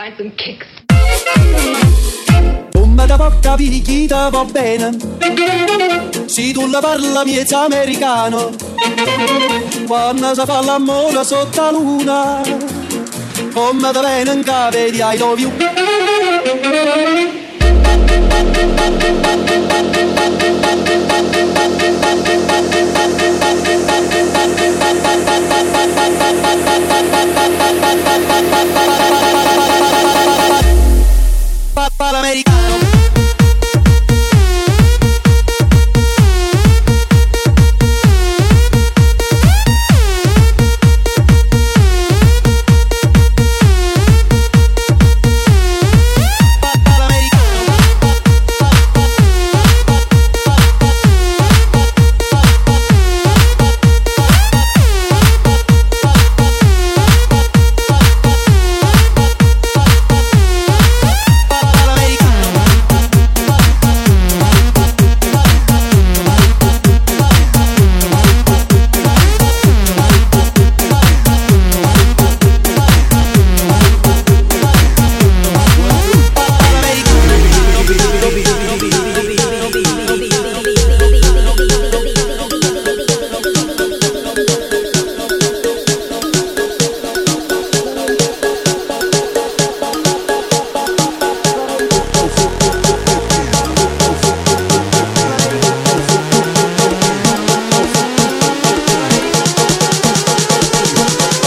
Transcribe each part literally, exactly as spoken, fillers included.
find some kicks. Come da porca picchita va bene, se tu la parla miezza americano, quando si fa l'amore sotto la luna, come da bene in cave di I love you. Papà l'americano.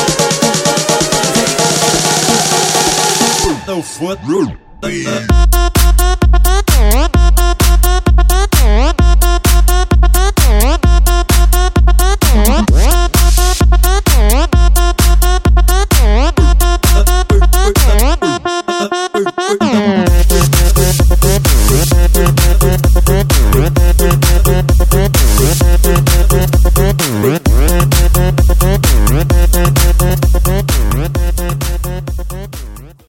Foot rule.